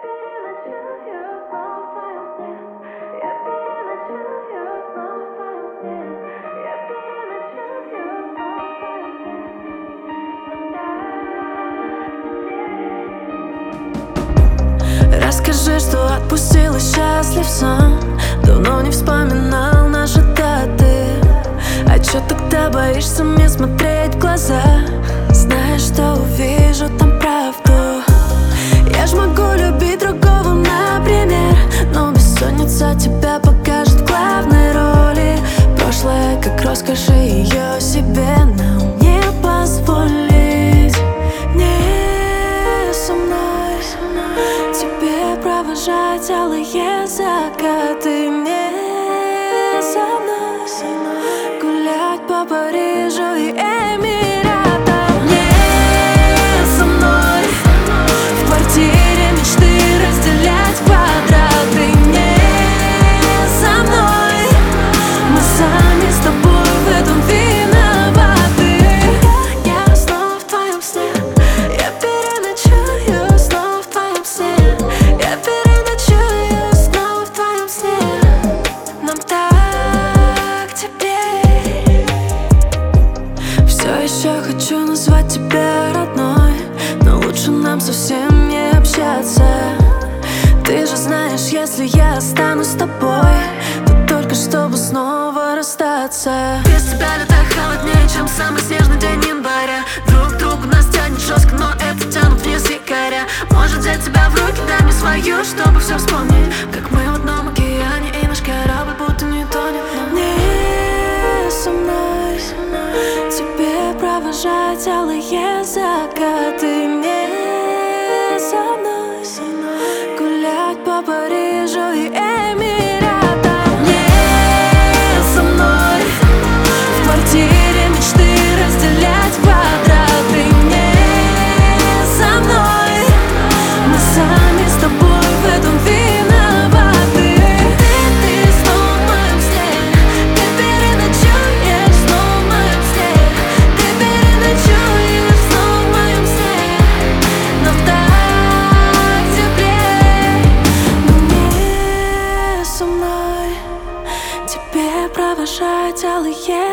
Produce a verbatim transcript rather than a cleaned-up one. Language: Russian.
переночую снова в твоем сне. Я переночую снова в твоем сне. Я переночую снова в твоем сне. Расскажи, что отпустила счастлив сон. Давно не вспоминал наши даты. А чё тогда боишься мне смотреть в глаза? Знаешь, что увижу там правду. Я ж могу любить другого, например, но бессонница тебя покажет в главной роли. Прошлое как роскошь, и ее себе нам не позволить. Не со мной тебе провожать алые закаты. Не со мной гулять по Парижу и Эмиратам. Не со мной в квартире мечты разделять квадраты. Не со мной мы сами с тобой в этом виноваты. Я, я снова в твоем сне. Я переночую снова в твоем сне. Я переночую снова в твоем сне. Нам так теплей. Все еще хочу назвать тебя родной, но лучше нам совсем не общаться. Ты же знаешь, если я останусь с тобой, то только чтобы снова расстаться. Без тебя лето холоднее, чем самый снежный день января. Друг к другу нас тянет жестко, но это тянут вниз якоря. Может взять тебя в руки, дай мне свою, чтобы все вспомнить. Как мы в одном океане, и наш корабль будто не тонет. Но не со мной тебе провожать алые закаты. Не со мной гулять по Парижу и Эмиратам. Не со мной в квартире мечты разделять квадраты. Не со мной мы сами с тобой в этом виноваты. Ты, ты снова в моем сне. Ты переночуешь снова в моем сне. Ты переночуешь снова в моем сне. Нам так теплей. Но не со мной тебе провожать алые